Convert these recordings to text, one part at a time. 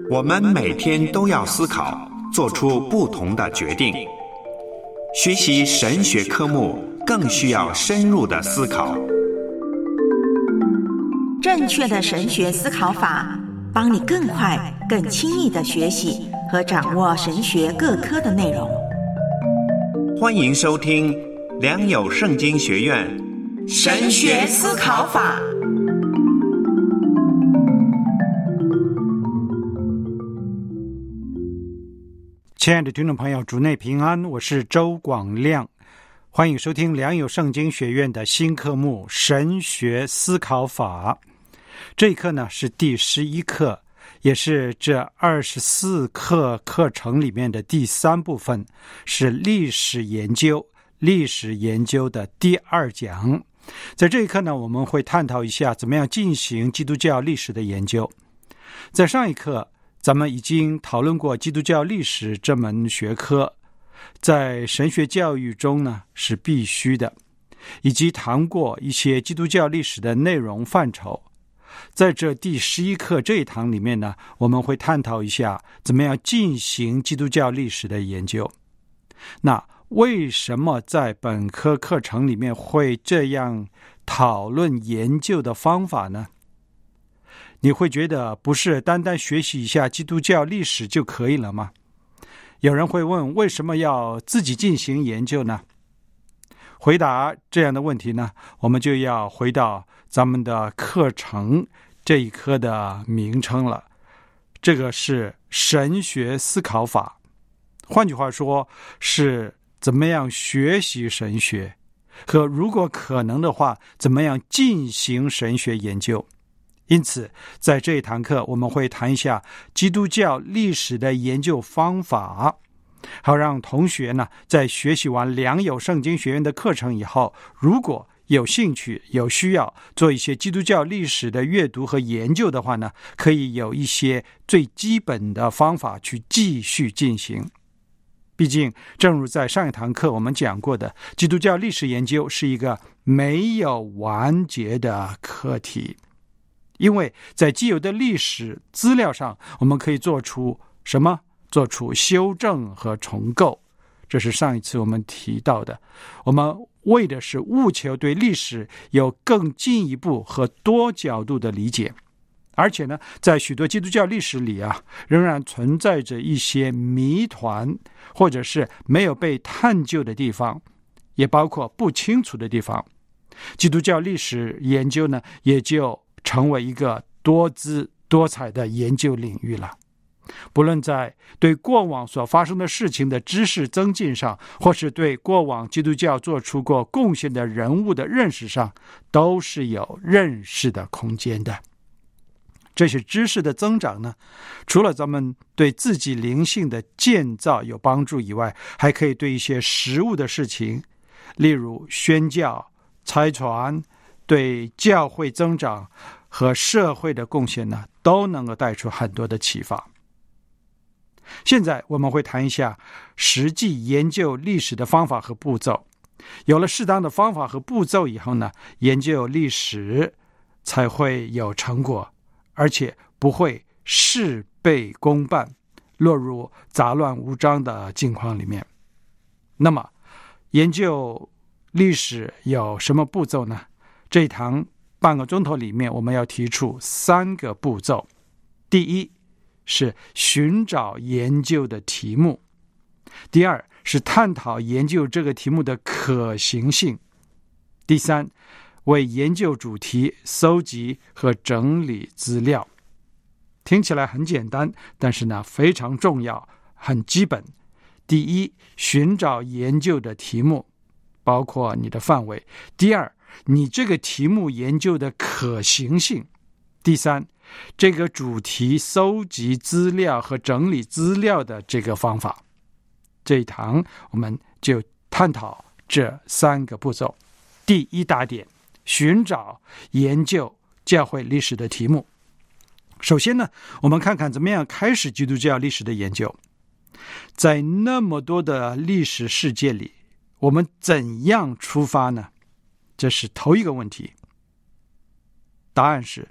我们每天都要思考，做出不同的决定。学习神学科目更需要深入的思考。 正确的神学思考法，帮你更快、更轻易地学习和掌握神学各科的内容。 欢迎收听良友圣经学院神学思考法。 亲爱的听众朋友，主内平安，我是周广亮，欢迎收听良友圣经学院的新科目神学思考法。这一课呢是第11课，也是这24课课程里面的第3部分，是历史研究的第2讲。在这一课呢，我们会探讨一下怎么样进行基督教历史的研究。在上一课咱们已经讨论过基督教历史这门学科，在神学教育中呢是必须的，以及谈过一些基督教历史的内容范畴。在这第11课这一堂里面呢，我们会探讨一下怎么样进行基督教历史的研究。那为什么在本科课程里面会这样讨论研究的方法呢？你会觉得不是单单学习一下基督教历史就可以了吗？有人会问，为什么要自己进行研究呢？回答这样的问题呢，我们就要回到咱们的课程这一科的名称了。这个是神学思考法，换句话说是怎么样学习神学，和如果可能的话怎么样进行神学研究。因此在这一堂课我们会谈一下基督教历史的研究方法，好让同学呢在学习完良友圣经学院的课程以后，如果有兴趣有需要做一些基督教历史的阅读和研究的话呢，可以有一些最基本的方法去继续进行。毕竟正如在上一堂课我们讲过的，基督教历史研究是一个没有完结的课题，因为在既有的历史资料上，我们可以做出什么？做出修正和重构。这是上一次我们提到的。我们为的是务求对历史有更进一步和多角度的理解。而且呢，在许多基督教历史里仍然存在着一些谜团，或者是没有被探究的地方，也包括不清楚的地方。基督教历史研究呢，也就成为一个多姿多彩的研究领域了。不论在对过往所发生的事情的知识增进上，或是对过往基督教做出过贡献的人物的认识上，都是有认识的空间的。这些知识的增长呢，除了咱们对自己灵性的建造有帮助以外，还可以对一些实务的事情，例如宣教、差传，对教会增长和社会的贡献呢，都能够带出很多的启发。现在我们会谈一下实际研究历史的方法和步骤。有了适当的方法和步骤以后呢，研究历史才会有成果，而且不会事倍功半，落入杂乱无章的境况里面。那么研究历史有什么步骤呢？这一堂半个钟头里面，我们要提出3个步骤。第一是寻找研究的题目，第二是探讨研究这个题目的可行性，第三为研究主题搜集和整理资料。听起来很简单，但是呢非常重要，很基本。第一，寻找研究的题目，包括你的范围。第二，你这个题目研究的可行性。第三，这个主题搜集资料和整理资料的这个方法。这一堂我们就探讨这3个步骤。第一大点，寻找研究教会历史的题目。首先呢，我们看看怎么样开始基督教历史的研究。在那么多的历史事件里，我们怎样出发呢？这是头一个问题。答案是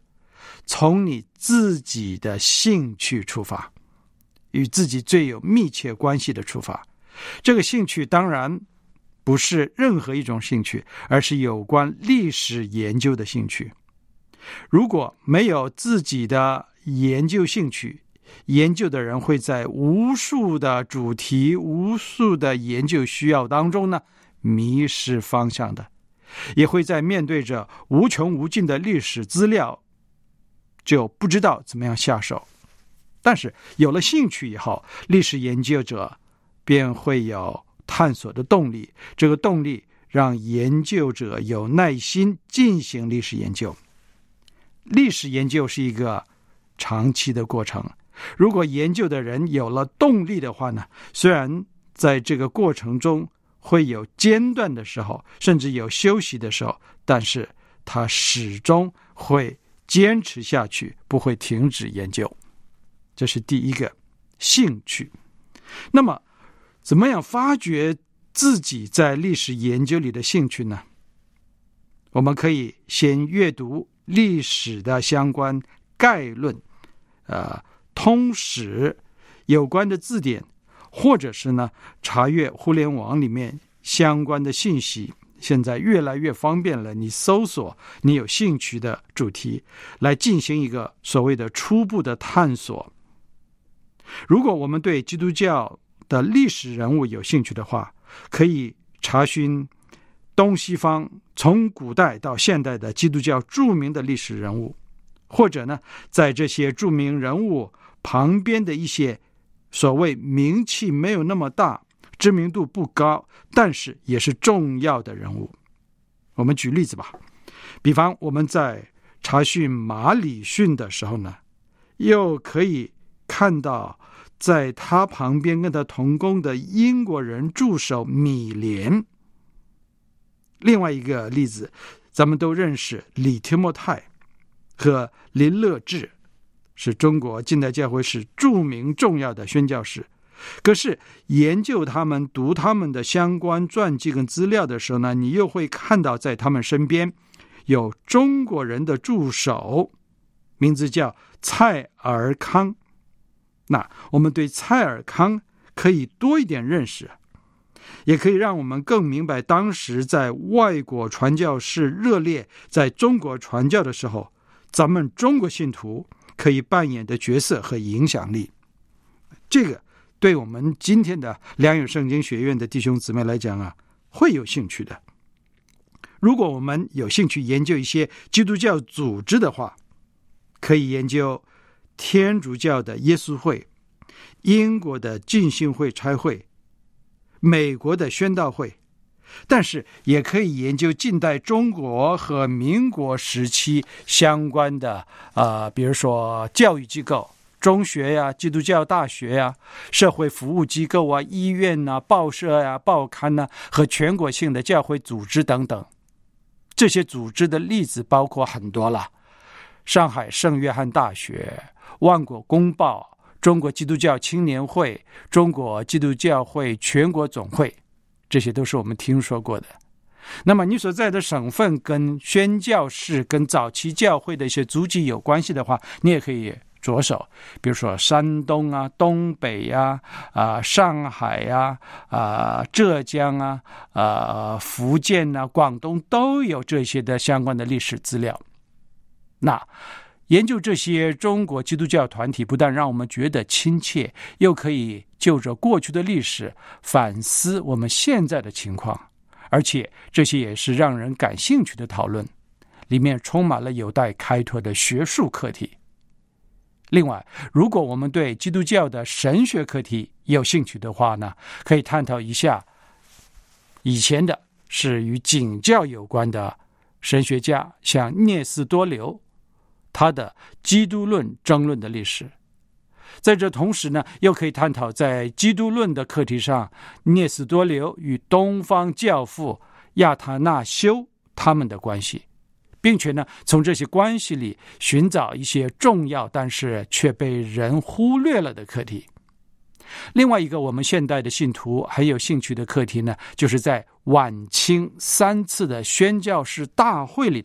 从你自己的兴趣出发，与自己最有密切关系的出发。这个兴趣当然不是任何一种兴趣，而是有关历史研究的兴趣。如果没有自己的研究兴趣，研究的人会在无数的主题、无数的研究需要当中呢迷失方向的，也会在面对着无穷无尽的历史资料就不知道怎么样下手。但是有了兴趣以后，历史研究者便会有探索的动力，这个动力让研究者有耐心进行历史研究。历史研究是一个长期的过程，如果研究的人有了动力的话呢，虽然在这个过程中会有间断的时候，甚至有休息的时候，但是他始终会坚持下去，不会停止研究。这是第一个，兴趣。那么怎么样发掘自己在历史研究里的兴趣呢？我们可以先阅读历史的相关概论，通史有关的字典，或者是呢查阅互联网里面相关的信息。现在越来越方便了，你搜索你有兴趣的主题，来进行一个所谓的初步的探索。如果我们对基督教的历史人物有兴趣的话，可以查询东西方从古代到现代的基督教著名的历史人物，或者呢在这些著名人物旁边的一些所谓名气没有那么大、知名度不高，但是也是重要的人物。我们举例子吧，比方我们在查询马礼逊的时候呢，又可以看到在他旁边跟他同工的英国人助手米莲。另外一个例子，咱们都认识李提莫泰和林乐志，是中国近代教会史著名重要的宣教士。可是研究他们、读他们的相关传记跟资料的时候呢，你又会看到在他们身边有中国人的助手，名字叫蔡尔康。那我们对蔡尔康可以多一点认识，也可以让我们更明白当时在外国传教士热烈在中国传教的时候，咱们中国信徒可以扮演的角色和影响力。这个对我们今天的良友圣经学院的弟兄姊妹来讲会有兴趣的。如果我们有兴趣研究一些基督教组织的话，可以研究天主教的耶稣会、英国的浸信会差会、美国的宣道会，但是也可以研究近代中国和民国时期相关的比如说教育机构，中学呀、基督教大学呀、社会服务机构啊、医院啊、报社啊、报刊啊和全国性的教会组织等等。这些组织的例子包括很多了，上海圣约翰大学、万国公报、中国基督教青年会、中国基督教会全国总会，这些都是我们听说过的。那么你所在的省份跟宣教士、跟早期教会的一些足迹有关系的话，你也可以着手，比如说山东啊、东北啊、上海啊、浙江啊、福建啊、广东都有这些的相关的历史资料。那研究这些中国基督教团体，不但让我们觉得亲切，又可以就着过去的历史反思我们现在的情况，而且这些也是让人感兴趣的讨论，里面充满了有待开拓的学术课题。另外，如果我们对基督教的神学课题有兴趣的话呢，可以探讨一下以前的是与景教有关的神学家，像聂斯多留，他的基督论争论的历史。在这同时呢，又可以探讨在基督论的课题上，聂斯多留与东方教父亚他那修他们的关系，并且呢，从这些关系里寻找一些重要但是却被人忽略了的课题。另外一个我们现代的信徒很有兴趣的课题呢，就是在晚清3次的宣教士大会里头，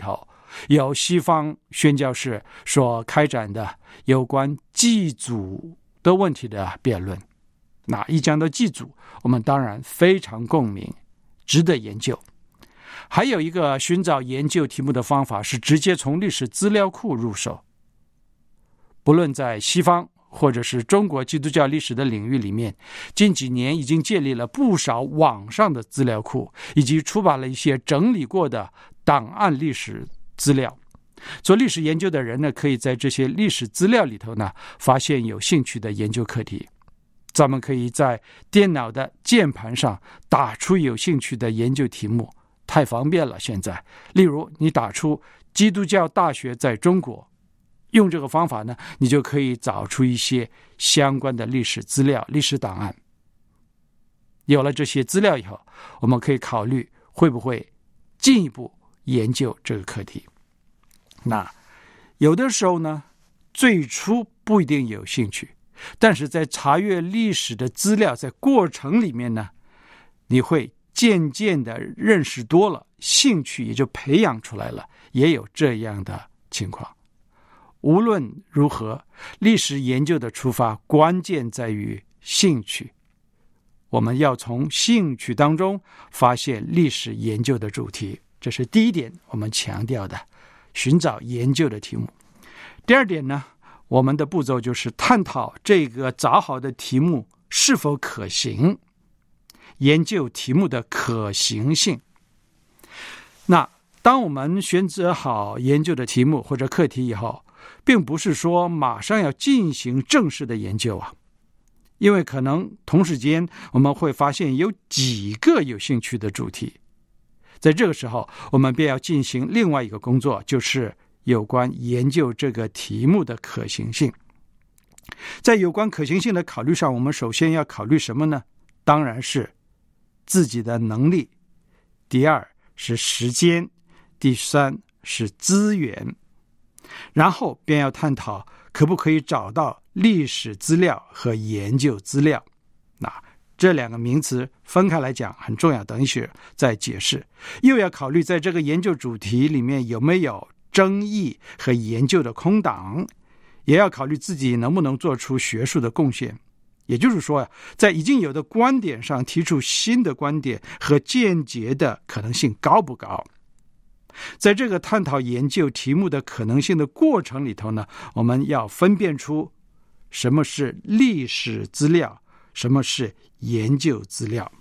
有西方宣教士所开展的有关祭祖的问题的辩论。那一讲到祭祖，我们当然非常共鸣，值得研究。还有一个寻找研究题目的方法是直接从历史资料库入手。不论在西方或者是中国基督教历史的领域里面，近几年已经建立了不少网上的资料库，以及出版了一些整理过的档案历史资料。做历史研究的人呢，可以在这些历史资料里头呢，发现有兴趣的研究课题。咱们可以在电脑的键盘上打出有兴趣的研究题目，太方便了现在。例如你打出基督教大学在中国，用这个方法呢，你就可以找出一些相关的历史资料、历史档案。有了这些资料以后，我们可以考虑会不会进一步研究这个课题。那有的时候呢，最初不一定有兴趣，但是在查阅历史的资料，在过程里面呢，你会渐渐的认识多了，兴趣也就培养出来了，也有这样的情况。无论如何，历史研究的出发关键在于兴趣。我们要从兴趣当中发现历史研究的主题，这是第一点我们强调的，寻找研究的题目。第二点呢，我们的步骤就是探讨这个找好的题目是否可行，研究题目的可行性。那当我们选择好研究的题目或者课题以后，并不是说马上要进行正式的研究啊，因为可能同时间我们会发现有几个有兴趣的主题。在这个时候，我们便要进行另外一个工作，就是有关研究这个题目的可行性。在有关可行性的考虑上，我们首先要考虑什么呢？当然是自己的能力，第二是时间，第三是资源，然后便要探讨可不可以找到历史资料和研究资料。那这两个名词分开来讲很重要，等一会儿再解释。又要考虑在这个研究主题里面有没有争议和研究的空档，也要考虑自己能不能做出学术的贡献。也就是说在已经有的观点上提出新的观点和见解的可能性高不高。在这个探讨研究题目的可能性的过程里头呢，我们要分辨出什么是历史资料，什么是研究资料。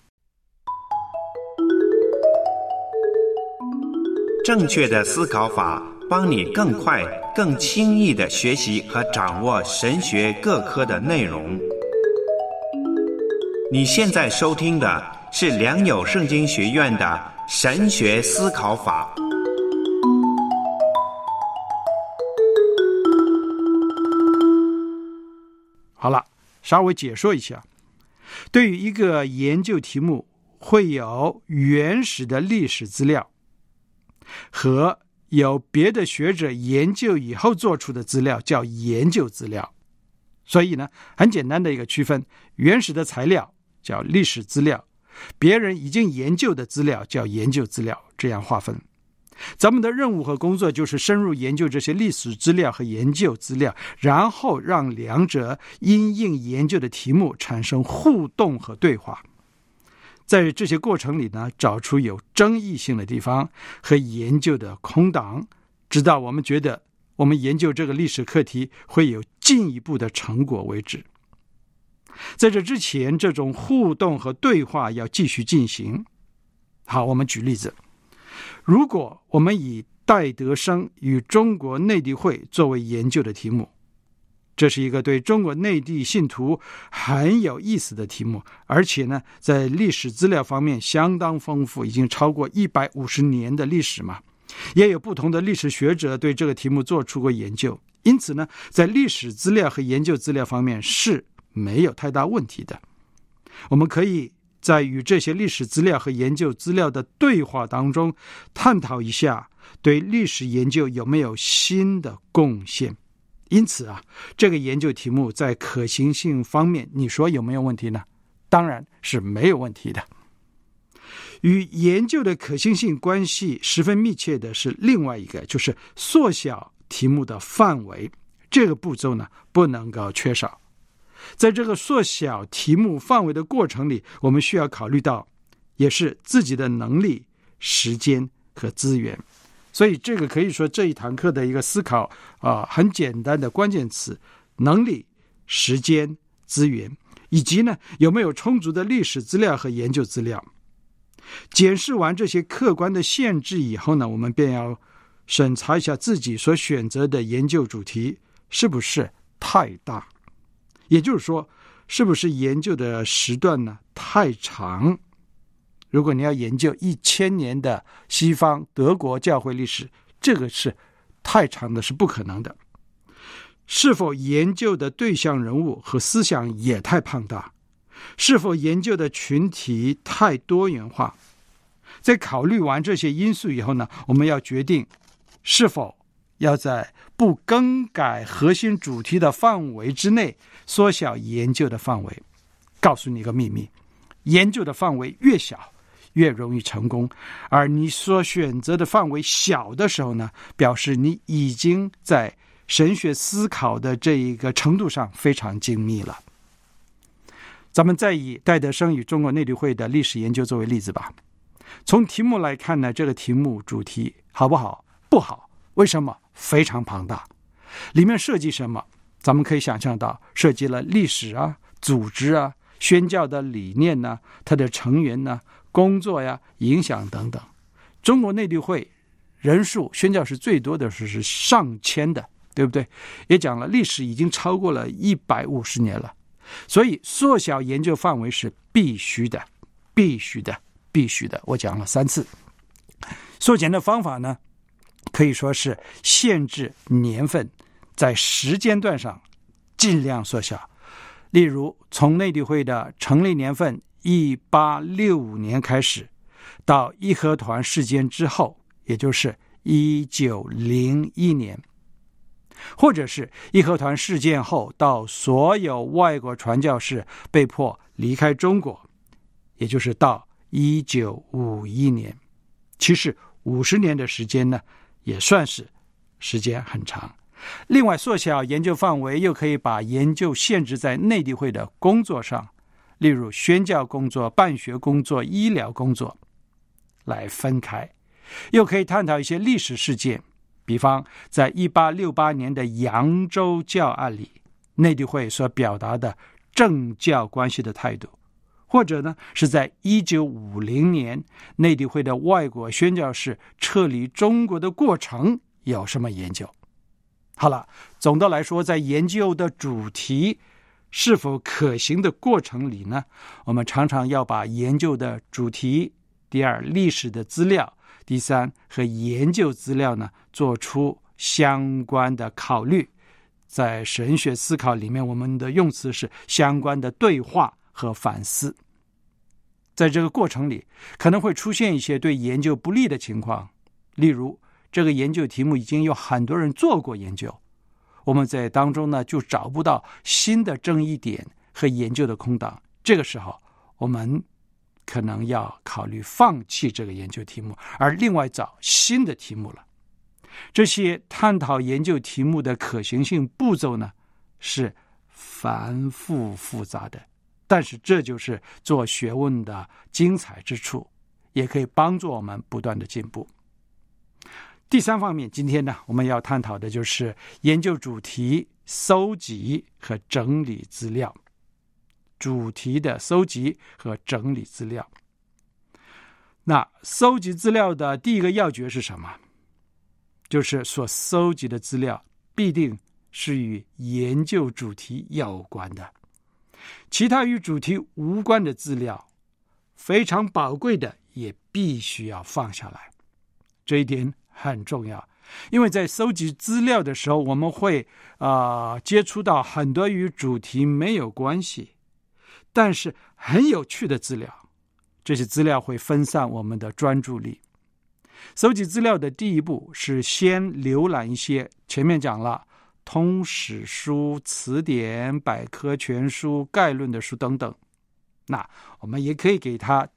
正确的思考法帮你更快、更轻易地学习和掌握神学各科的内容。你现在收听的是良友圣经学院的神学思考法。 好了，稍微解说一下。对于一个研究题目，会有原始的历史资料和有别的学者研究以后做出的资料，叫研究资料。所以呢，很简单的一个区分，原始的材料叫历史资料，别人已经研究的资料叫研究资料，这样划分。咱们的任务和工作就是深入研究这些历史资料和研究资料，然后让两者因应研究的题目产生互动和对话。在这些过程里呢，找出有争议性的地方和研究的空档，直到我们觉得我们研究这个历史课题会有进一步的成果为止。在这之前，这种互动和对话要继续进行。好，我们举例子。如果我们以戴德生与中国内地会作为研究的题目，这是一个对中国内地信徒很有意思的题目，而且呢，在历史资料方面相当丰富，已经超过150年的历史嘛，也有不同的历史学者对这个题目做出过研究，因此呢，在历史资料和研究资料方面是没有太大问题的。我们可以在与这些历史资料和研究资料的对话当中，探讨一下对历史研究有没有新的贡献。因此啊，这个研究题目在可行性方面，你说有没有问题呢？当然是没有问题的。 与研究的可行性关系十分密切的是另外一个，就是缩小题目的范围。这个步骤呢，不能够缺少。在这个缩小题目范围的过程里，我们需要考虑到也是自己的能力、时间和资源。所以这个可以说这一堂课的一个思考很简单的关键词：能力、时间、资源，以及呢有没有充足的历史资料和研究资料。检视完这些客观的限制以后呢，我们便要审查一下自己所选择的研究主题是不是太大，也就是说，是不是研究的时段呢太长。如果你要研究1000年的西方德国教会历史，这个是太长的，是不可能的。是否研究的对象人物和思想也太庞大，是否研究的群体太多元化。在考虑完这些因素以后呢，我们要决定是否要在不更改核心主题的范围之内缩小研究的范围。告诉你一个秘密，研究的范围越小越容易成功，而你所选择的范围小的时候呢，表示你已经在神学思考的这一个程度上非常精密了。咱们再以戴德生与中国内律会的历史研究作为例子吧。从题目来看呢，这个题目主题好不好？不好。为什么？非常庞大。里面涉及什么？咱们可以想象到，涉及了历史啊、组织啊、宣教的理念呢、它的成员呢、工作呀、影响等等。中国内律会人数宣教士最多的是上千的，对不对？也讲了历史已经超过了150年了。所以缩小研究范围是必须的，必须的，必须的。我讲了3次。缩减的方法呢，可以说是限制年份，在时间段上尽量缩小。例如从内律会的成立年份1865年开始，到义和团事件之后，也就是1901年，或者是义和团事件后到所有外国传教士被迫离开中国，也就是到1951年。其实50年的时间呢，也算是时间很长。另外，缩小研究范围又可以把研究限制在内律会的工作上，例如宣教工作、办学工作、医疗工作来分开。又可以探讨一些历史事件，比方在1868年的扬州教案里，内律会所表达的政教关系的态度，或者呢是在1950年内律会的外国宣教士撤离中国的过程有什么研究。好了，总的来说，在研究的主题是否可行的过程里呢，我们常常要把研究的主题，第二历史的资料，第三和研究资料呢做出相关的考虑。在神学思考里面，我们的用词是相关的对话和反思。在这个过程里，可能会出现一些对研究不利的情况，例如这个研究题目已经有很多人做过研究，我们在当中呢就找不到新的争议点和研究的空档。这个时候，我们可能要考虑放弃这个研究题目，而另外找新的题目了。这些探讨研究题目的可行性步骤呢，是繁复复杂的，但是这就是做学问的精彩之处，也可以帮助我们不断的进步。第三方面，今天呢，我们要探讨的就是研究主题搜集和整理资料。主题的搜集和整理资料。那搜集资料的第一个要诀是什么？就是所搜集的资料必定是与研究主题有关的，其他与主题无关的资料，非常宝贵的也必须要放下来。这一点很重要，因为在搜集资料的时候，我们会接触到很多与主题没有关系但是很有趣的资料，这些资料会分散我们的专注力。搜集资料的第一步是先浏览一些前面讲了通史书、词典、百科全书、概论的书等等。那我们也可以给它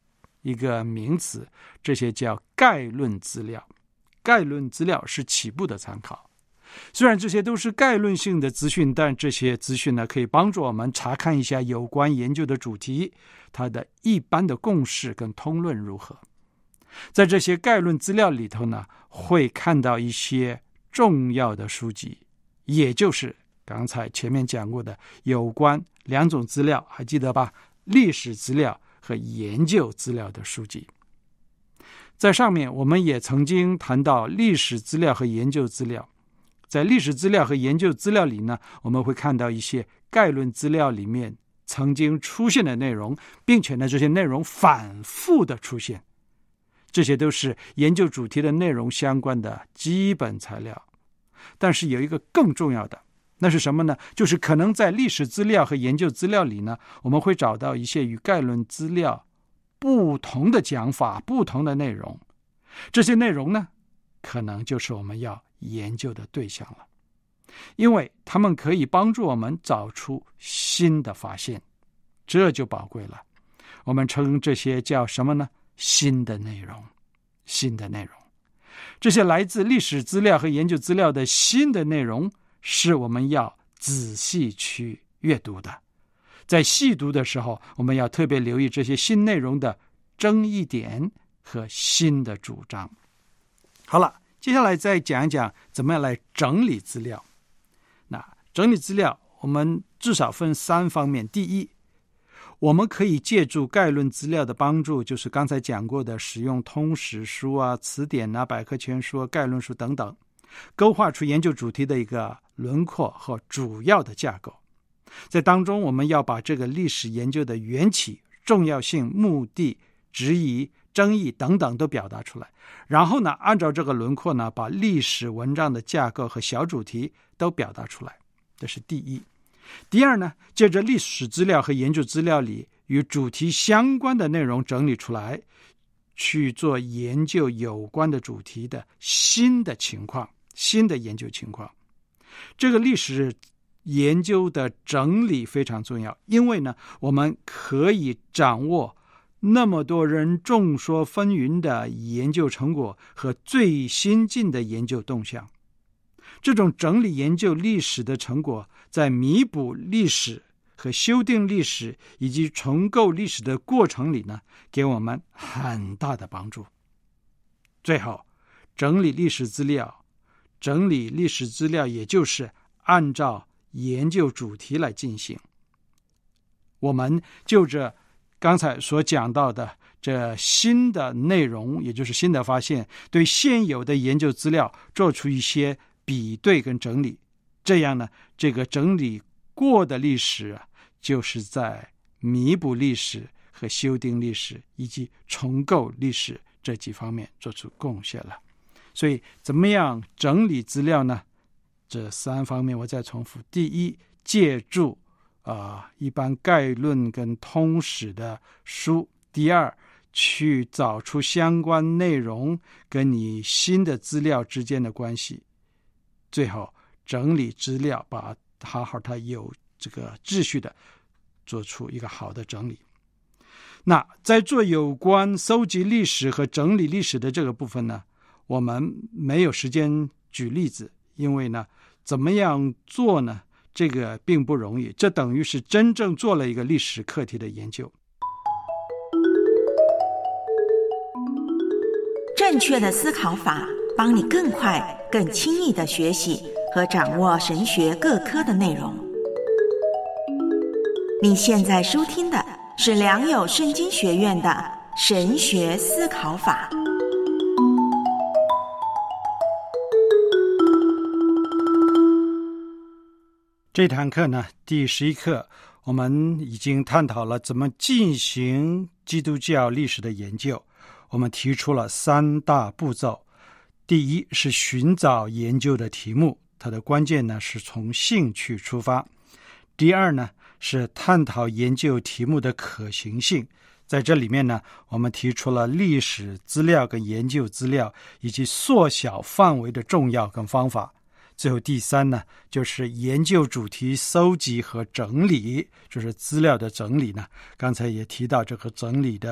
一个名词，这些叫概论资料。概论资料是起步的参考。虽然这些都是概论性的资讯，但这些资讯呢，可以帮助我们查看一下有关研究的主题，它的一般的共识跟通论如何。在这些概论资料里头呢，会看到一些重要的书籍，也就是刚才前面讲过的有关两种资料，还记得吧？历史资料和研究资料的书籍。在上面我们也曾经谈到历史资料和研究资料。在历史资料和研究资料里呢，我们会看到一些概论资料里面曾经出现的内容，并且呢，这些内容反复的出现。这些都是研究主题的内容相关的基本材料。但是有一个更重要的，那是什么呢？就是可能在历史资料和研究资料里呢，我们会找到一些与概论资料不同的讲法、不同的内容。这些内容呢，可能就是我们要研究的对象了，因为他们可以帮助我们找出新的发现，这就宝贵了。我们称这些叫什么呢？新的内容。新的内容，这些来自历史资料和研究资料的新的内容，是我们要仔细去阅读的。在细读的时候，我们要特别留意这些新内容的争议点和新的主张。好了，接下来再讲一讲怎么样来整理资料。那整理资料我们至少分3方面。第一，我们可以借助概论资料的帮助，就是刚才讲过的使用通史书啊、词典啊、百科全书啊、概论书等等，勾画出研究主题的一个轮廓和主要的架构。在当中，我们要把这个历史研究的缘起、重要性、目的、质疑、争议等等都表达出来。然后呢，按照这个轮廓呢，把历史文章的架构和小主题都表达出来。这是第一。第二呢，借着历史资料和研究资料里与主题相关的内容整理出来，去做研究有关的主题的新的情况、新的研究情况。这个历史研究的整理非常重要，因为呢，我们可以掌握那么多人众说纷纭的研究成果和最新进的研究动向。这种整理研究历史的成果，在弥补历史和修订历史以及重构历史的过程里呢，给我们很大的帮助。最后，整理历史资料也就是按照研究主题来进行。我们就着刚才所讲到的这新的内容，也就是新的发现，对现有的研究资料做出一些比对跟整理，这样呢，这个整理过的历史啊，就是在弥补历史和修订历史以及重构历史这几方面做出贡献了。所以怎么样整理资料呢？这3方面我再重复。第一，借助一般概论跟通史的书。第二，去找出相关内容跟你新的资料之间的关系。最后，整理资料，把它有这个秩序的做出一个好的整理。那在做有关搜集历史和整理历史的这个部分呢，我们没有时间举例子，因为呢，怎么样做呢？这个并不容易，这等于是真正做了一个历史课题的研究。 正确的思考法，帮你更快、更轻易地学习和掌握神学各科的内容。你现在收听的是良友圣经学院的神学思考法。 这堂课呢，第11课，我们已经探讨了怎么进行基督教历史的研究。我们提出了3大步骤。第一是寻找研究的题目，它的关键呢是从兴趣出发。第二呢是探讨研究题目的可行性，在这里面呢，我们提出了历史资料跟研究资料以及缩小范围的重要跟方法。最后第3呢，就是研究主题搜集和整理，就是资料的整理呢。刚才也提到这个整理的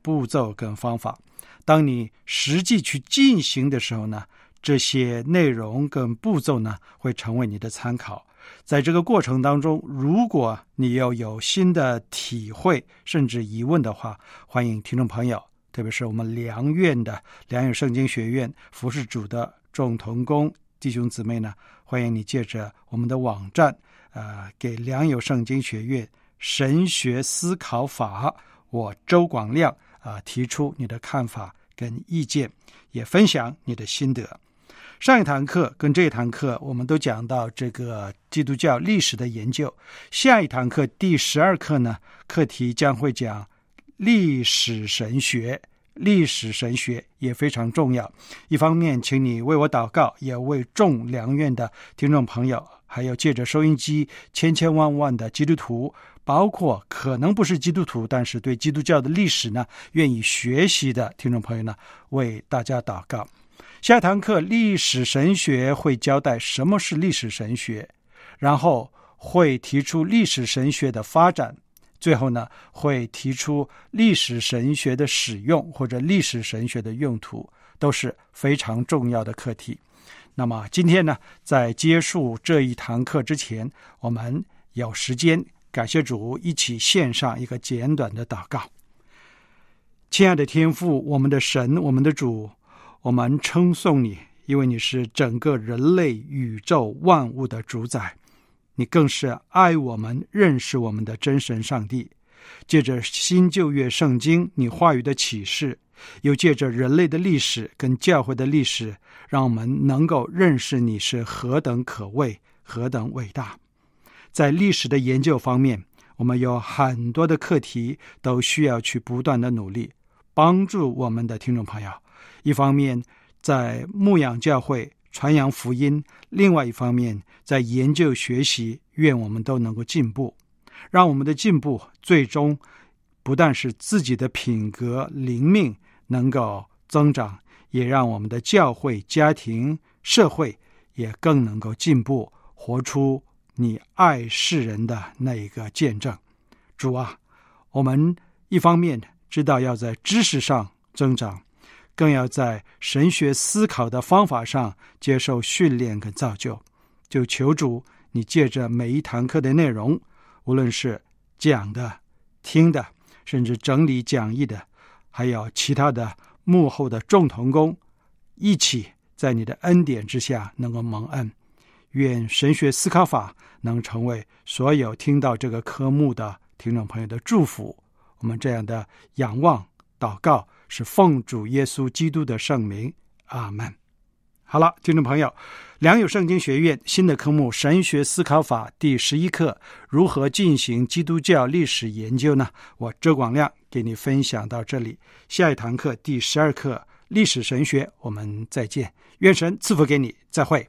步骤跟方法。当你实际去进行的时候呢，这些内容跟步骤呢会成为你的参考。在这个过程当中，如果你要有新的体会甚至疑问的话，欢迎听众朋友，特别是我们良院的良友圣经学院服事主的众同工弟兄姊妹呢，欢迎你借着我们的网站给良友圣经学院神学思考法我周广亮提出你的看法跟意见，也分享你的心得。上一堂课跟这一堂课我们都讲到这个基督教历史的研究，下一堂课第12课呢，课题将会讲历史神学。历史神学也非常重要，一方面请你为我祷告，也为众良院的听众朋友，还有借着收音机千万万的基督徒，包括可能不是基督徒但是对基督教的历史呢愿意学习的听众朋友呢，为大家祷告。下堂课历史神学会交代什么是历史神学，然后会提出历史神学的发展，最后呢会提出历史神学的使用或者历史神学的用途，都是非常重要的课题。那么今天呢，在结束这一堂课之前，我们有时间感谢主，一起献上一个简短的祷告。亲爱的天父，我们的神，我们的主，我们称颂你，因为你是整个人类宇宙万物的主宰，你更是爱我们认识我们的真神上帝。借着新旧约圣经你话语的启示，又借着人类的历史跟教会的历史，让我们能够认识你是何等可畏，何等伟大。在历史的研究方面，我们有很多的课题都需要去不断的努力，帮助我们的听众朋友，一方面在牧养教会传扬福音，另外一方面在研究学习，愿我们都能够进步，让我们的进步最终不但是自己的品格灵命能够增长，也让我们的教会家庭社会也更能够进步，活出你爱世人的那一个见证。主啊，我们一方面知道要在知识上增长，更要在神学思考的方法上接受训练跟造就。就求主你借着每一堂课的内容，无论是讲的、听的，甚至整理讲义的，还有其他的幕后的众同工，一起在你的恩典之下能够蒙恩。愿神学思考法能成为所有听到这个科目的听众朋友的祝福。我们这样的仰望祷告是奉主耶稣基督的圣名，阿们。好了，听众朋友，良友圣经学院新的科目神学思考法第11课，如何进行基督教历史研究呢？我周广亮给你分享到这里，下一堂课第12课历史神学，我们再见，愿神赐福给你，再会。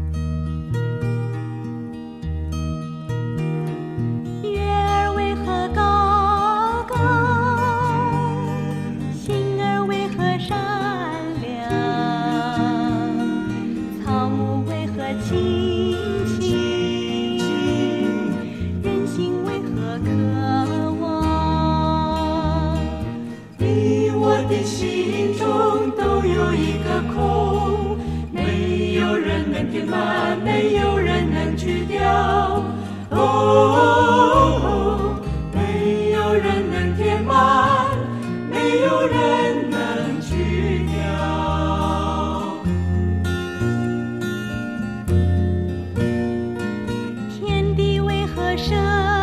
没有人能去掉，没有人能填满，没有人能去掉。天地为何设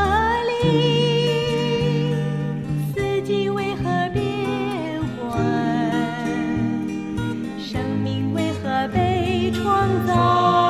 立？四季为何变换？生命为何被创造？